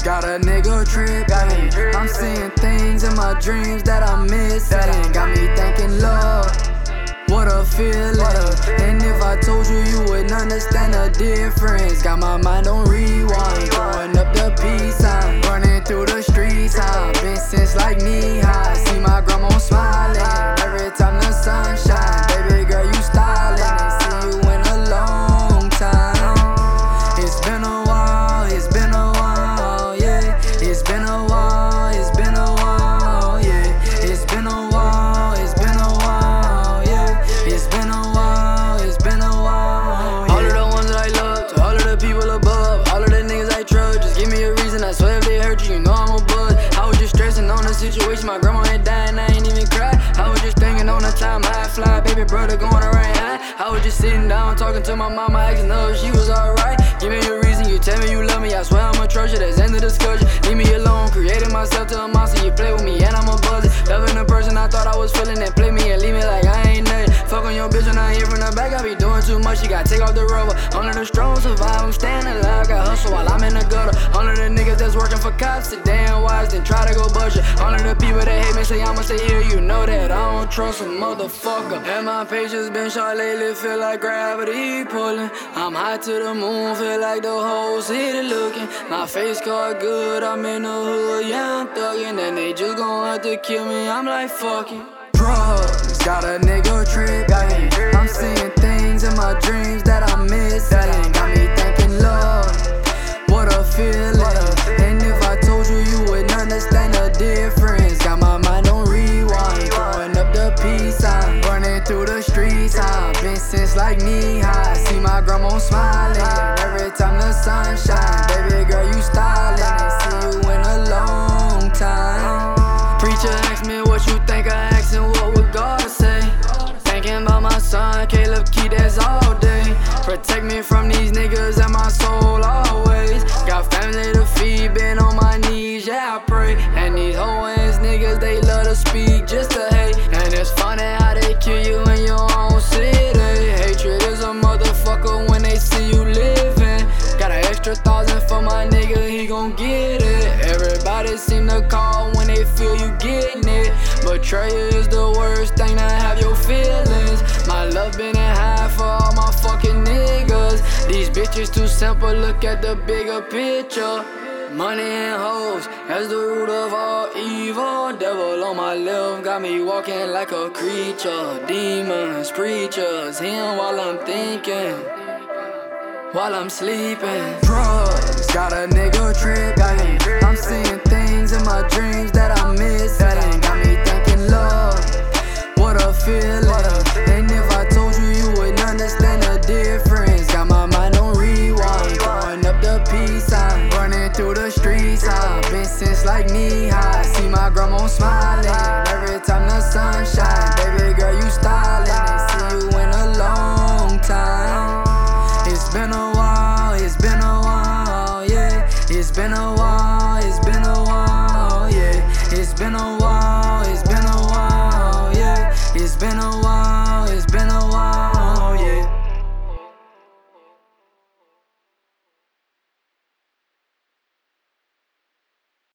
Drugs got a nigga trippin'. I'm seeing things in my dreams that I'm missing. Got me thinking, Lord, what a feeling. And if I told you, you wouldn't understand the difference. Got my mind on rewind, throwing up the peace sign, running through the streets. I've been since like knee high. See my grandma smiling every time the sun shine. Baby girl, you styling. Ain't seen you in a long time. It's been a while, it's been a while, yeah. It's been a while, it's been a while, yeah. It's been a while, it's been a while, yeah. It's been a while, it's been a while, yeah. All of the ones that I love, to all of the people above, all of the niggas I trust, just give me a reason. I swear if they hurt you, you know I'm a buzz. I was just stressing on the situation, my grandma ain't dying, I ain't even cry. I was just thinking on the time I fly, baby brother going around high. I was just sitting down talking to my mama, asking her if she was alright. Give me a reason, you tell me you love me, I swear I'ma trust you, that's end of discussion. Leave me alone, creating myself to a monster, you play with me and I'm a buzzer. Loving the person I thought I was feeling and play me and leave me like I ain't nothing. Fuck on your bitch when I hear from the back, I be doing too much, you gotta take off the rubber. Only the strong survive, I'm staying alive, got hustle while I'm in the gutter. Only the niggas that's working for cops, the damn wise, then try to go budget. Only the people that hate me say I'ma stay here, you know that I don't trust a motherfucker. And my patience been short lately, feel like gravity pulling. I'm high to the moon, feel like the whole city looking. My face card good, I'm in the hood, yeah I'm thuggin'. And they just gon' have to kill me, I'm like fucking. Drugs got a nigga trippin'. I'm seeing things in my dreams that I'm missing. Got me thinking, Lord, what a feeling. And if I told you, you wouldn't understand the difference. Got my mind on rewind, throwing up the peace sign, running through the streets. I've been since like knee high. See my grandma smiling every time the sun shine. Baby girl, you styling. Ain't seen you in a long time. Preacher asked me what you think, I asked him what would God say. Thinking about my son, Caleb Key, that's all day. Protect me from these niggas and my soul always. Got family to feed, been on my knees, yeah I pray. And these hoe ass niggas, they love to speak just to hate. And it's funny how they kill you in your own city. Hatred is a motherfucker when they see you living. Got an extra 1,000 for my nigga, he gon' get it. Everybody seem to call when they feel you getting it. Betrayal is the worst thing to have your feelings. My love been in high for all my fucking niggas. These bitches too simple, look at the bigger picture. Money and hoes, that's the root of all evil. Devil on my left, got me walking like a creature. Demons, preachers, him while I'm thinking, while I'm sleeping. Drugs got a nigga trippin'. I'm seeing things in my dreams that I'm missing. Got me thinking, Lord, what a feeling. And if I told you, you wouldn't understand the difference. Got my mind on rewind, throwing up the peace sign, running through the streets. I've been since like knee high. See my grandma smiling every time the sun shine.